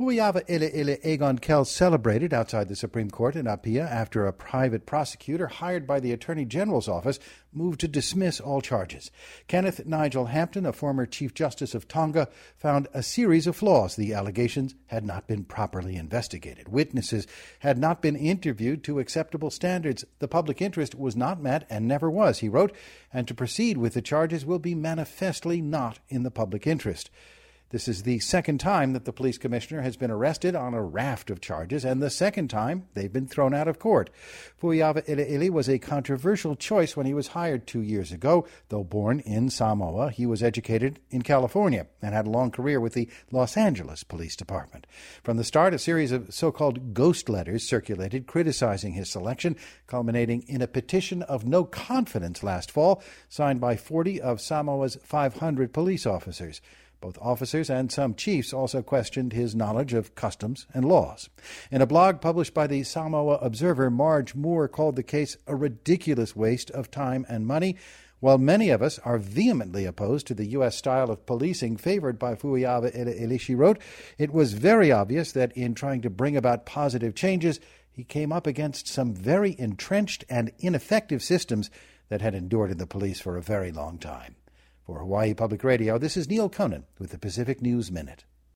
Fuiava Ele Egon Kell celebrated outside the Supreme Court in Apia after a private prosecutor hired by the Attorney General's office moved to dismiss all charges. Kenneth Nigel Hampton, a former Chief Justice of Tonga, found a series of flaws. The allegations had not been properly investigated. Witnesses had not been interviewed to acceptable standards. The public interest was not met and never was, he wrote, and to proceed with the charges will be manifestly not in the public interest. This is the second time that the police commissioner has been arrested on a raft of charges, and the second time they've been thrown out of court. Fuiava Ele was a controversial choice when he was hired 2 years ago. Though born in Samoa, he was educated in California and had a long career with the Los Angeles Police Department. From the start, a series of so-called ghost letters circulated criticizing his selection, culminating in a petition of no confidence last fall, signed by 40 of Samoa's 500 police officers. Both officers and some chiefs also questioned his knowledge of customs and laws. In a blog published by the Samoa Observer, Marge Moore called the case a ridiculous waste of time and money. While many of us are vehemently opposed to the U.S. style of policing favored by Fuiava Ele, she wrote, it was very obvious that in trying to bring about positive changes, he came up against some very entrenched and ineffective systems that had endured in the police for a very long time. For Hawaii Public Radio, this is Neil Conan with the Pacific News Minute.